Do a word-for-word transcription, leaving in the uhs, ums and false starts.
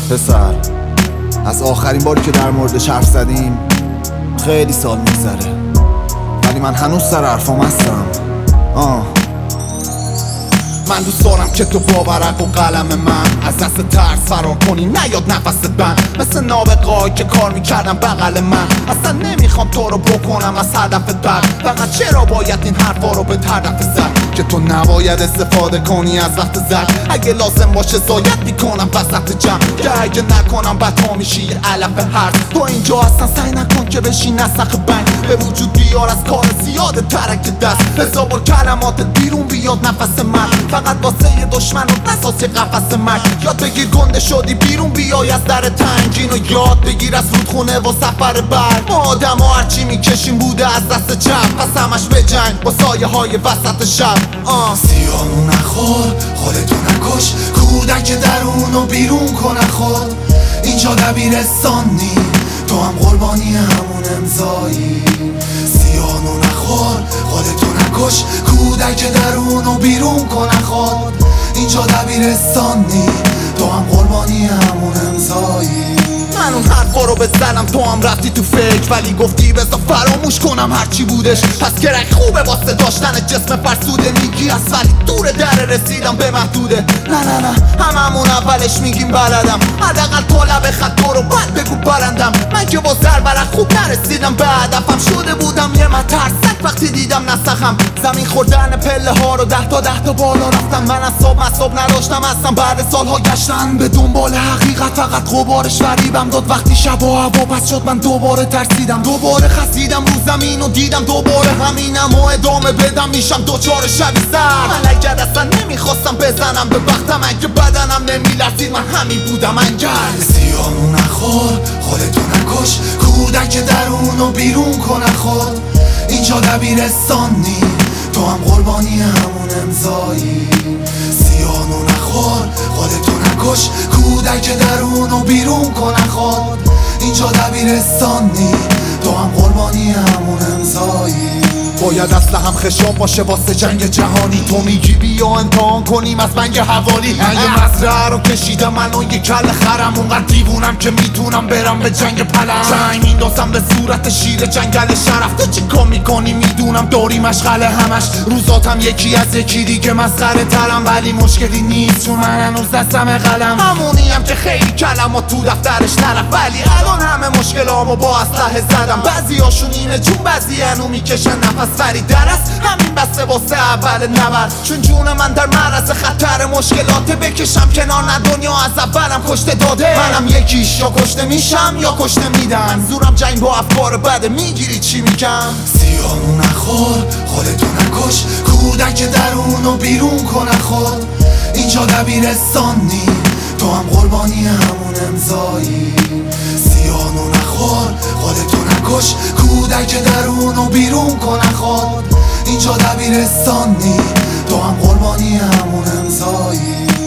پسر، از آخرین باری که در موردش حرف زدیم خیلی سال میگذره، ولی من هنوز سر حرفام هستم. آه من دوست دارم که تو با ورق و قلم من از دست ترس فرار کنی، نیاد نفست بند مثل نابغه‌ای که کار میکردم بغل من. اصلا نمیخوام تو رو بکنم از هدفت بر، فقط چرا باید این حرفا رو به هدف زد که تو نباید استفاده کنی از وقت زد. اگه لازم باشه زاید میکنم وسط جمع، که اگه نکنم بد میشی یه علف هر. تو اینجا اصلا سعی نکن که بشی نسخ بنگ، به وجود بیار از کار زیاده ترک دست. هزار بار کلماتت بیرون بیاد نفس من، فقط واسه یه دشمن و نساس یه قفس مرگ. یاد بگیر گنده شدی بیرون بیای از در تنگین، و یاد بگیر از رودخونه و سفر برگ. ما آدم ها هرچی میکشیم بوده از دست چپ، پس همش به جنگ با سایه های وسط شب. آه سیانو نخور، خودتو نکش، کودک درونو بیرون کن خود. اینجا دبیرستانی، تو هم قربانی همون امضایی. سیانو نخور، خودتو نکش، کودک درونو بیرون کن خود. اینجا دبیرستانی، تو هم قربانی همون امضایی. من اون حرفا رو بزنم تو هم رفتی تو فکر، ولی گفتی بذار فراموش کنم هرچی بودش. پس گرک خوبه واسه داشتن جسم فرسوده، میگی از ولی دور در رسیدم به محدوده. نه نه نه هممون اولش میگیم بلدم، حداقل تو لب خط رو بعد بگو برندم. من که با زربرق خوب نرسیدم به هدفم، شده بودم یه مترسک وقتی دیدم نسخم. زمین خوردن پله ها رو ده تا ده تا بالا رفتم، من اصاب مصاب نداشتم اصلا. بعد سالها گشتن به دنبال حقیقت، فقط غبارش فریبم داد وقتی شب و هوا پس شد. من دوباره ترسیدم، دوباره خسیدم رو زمین و دیدم دوباره همینم و ادامه بدم میشم دوچار شبی سر. من اگر اصلا نمیخواستم بزنم به بختم، اگه بدنم نمیلرزید من همین بودم انگل. سیانو نخور، خودتو نکش، کودک درونو بیرون کن خود. اینجا دبیرستانی، تو هم قربانی همون امضایی. سیانو نخور، خودتو نکش، کودک درونو بیرون کن خود. اینجا دبیرستانی، تو هم قربانی همون امضایی. باید اصلا هم خشام باشه واسه جنگ جهانی، تو میگی بیا امتحان کنیم از بنگ حوالی. من یه مزرعه رو کشیدم من و یه کل خرم، اونقدر دیوونم که میتونم برم به جنگ پلم. چنگ میندازم به صورت شیر جنگل شرف، تو چی کار میکنی میدونم داری مشغله همش. روزاتم یکی از یکی دیگه مسخره ترم، ولی مشکلی نیست چون من هنوز دستم قلم. همونی هم که خیلی کلمات تو دفترش نرفت، ولی الان همه مشکلامو با اسلحه زدم. بعضی هاشون اینه جون بعضی هنو میکشن نفس، ولی درست همین بسته واسه اول نبرد. چون جون من در معرض خطر مشکلات، بکشم کنار نه دنیا از اولم کشته داده. منم یکیش، یا کشته میشم یا کشته میدن. زورم جنگ با افکار بده، میگیری چی میگم؟ سیانو نخور، خودتو نکش، کودک درونو بیرون کن خود. اینجا دبیرستانی، تو هم قربانی همون امضایی. سیانو نخور، خودتو نکش، کودک درونو بیرون کن خود. اینجا دبیرستانی، تو هم قربانی همون امضایی.